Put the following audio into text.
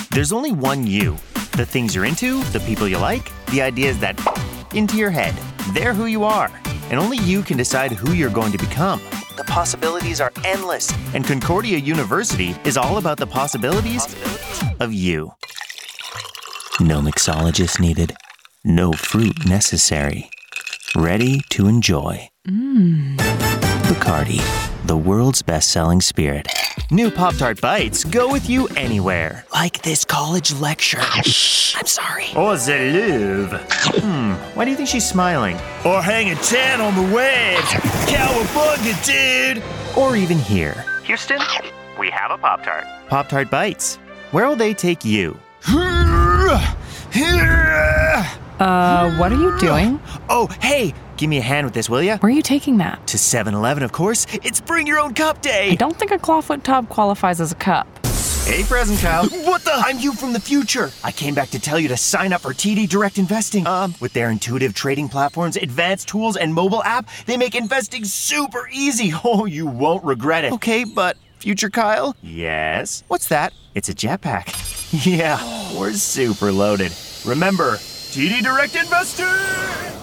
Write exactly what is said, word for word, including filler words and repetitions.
There's only one you. The things you're into, the people you like, the ideas that into your head. They're who you are. And only you can decide who you're going to become. The possibilities are endless. And Concordia University is all about the possibilities, possibilities of you. No mixologist needed. No fruit necessary. Ready to enjoy. Mmm. Bacardi, the world's best-selling spirit. New Pop-Tart Bites go with you anywhere. Like this college lecture. Shh, I'm sorry. Or the Louvre. Hmm, why do you think she's smiling? Or hanging ten on the waves. Cowabunga, dude! Or even here. Houston, we have a Pop-Tart. Pop-Tart Bites. Where will they take you? Uh, what are you doing? Oh, hey, give me a hand with this, will ya? Where are you taking that? To seven eleven, of course. It's Bring Your Own Cup Day. I don't think a clawfoot tub qualifies as a cup. Hey, present, Kyle. What the? I'm you from the future. I came back to tell you to sign up for T D Direct Investing. Um, with their intuitive trading platforms, advanced tools, and mobile app, they make investing super easy. Oh, you won't regret it. Okay, but future Kyle? Yes? What's that? It's a jetpack. Yeah, we're super loaded. Remember, T D Direct Investing!